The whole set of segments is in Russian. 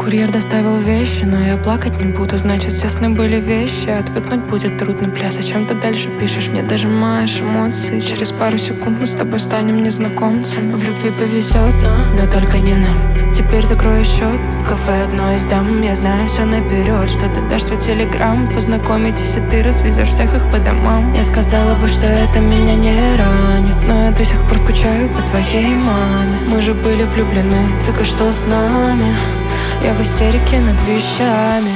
Курьер доставил вещи, но я плакать не буду. Значит, все сны были вещи. Отвыкнуть будет трудно, пля. Зачем ты дальше пишешь? Мне дожимаешь эмоции. Через пару секунд мы с тобой станем незнакомцами. В любви повезет, но только не нам. Теперь закрою счет в кафе одной из дам. Я знаю все наперед, что ты дашь свой телеграм. Познакомитесь, и ты развезешь всех их по домам. Я сказала бы, что это меня не ранит, но я до сих пор скучаю по твоей маме. Мы же были влюблены, так и что с нами? Я в истерике над вещами.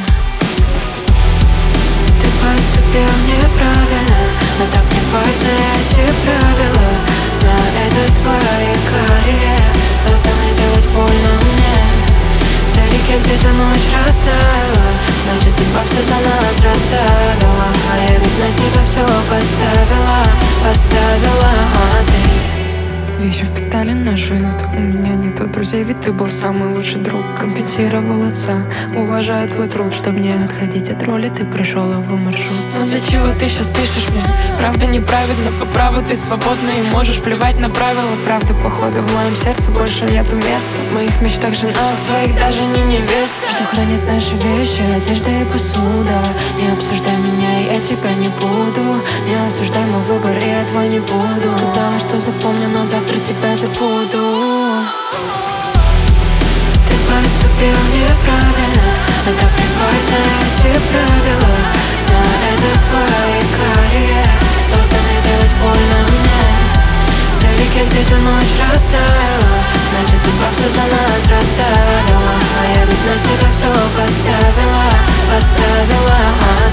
Ты поступил неправильно, но так плевать на эти правила. Знаю, это твои карьеры, созданы делать больно мне. Вдалеке где-то ночь растаяла, значит, судьба все за нас расставила. А я ведь на тебя все поставила, а ты вещи впитали нашу ют. У меня нету друзей, ведь ты был самый лучший друг. Компенсировал отца, уважаю твой труд. Чтоб не отходить от роли, ты прошел его маршрут. Но для чего ты сейчас пишешь мне? Правда неправедно, по праву ты свободна и можешь плевать на правила. Правда, походу, в моем сердце больше нету места. В моих мечтах жена, в твоих даже не невеста. Что хранит наши вещи, одежда и посуда. Не обсуждай меня, я тебя не буду. Не осуждай мой выбор, и я твой не буду. Сказала, что запомню, но завтра тебя забуду. Ты поступил неправильно, но так плевать на эти правила. Знаю, это твои карьеры, созданы делать больно мне. Вдалеке где-то ночь растаяла, значит, судьба все за нас расставила. А я ведь на тебя все поставила, а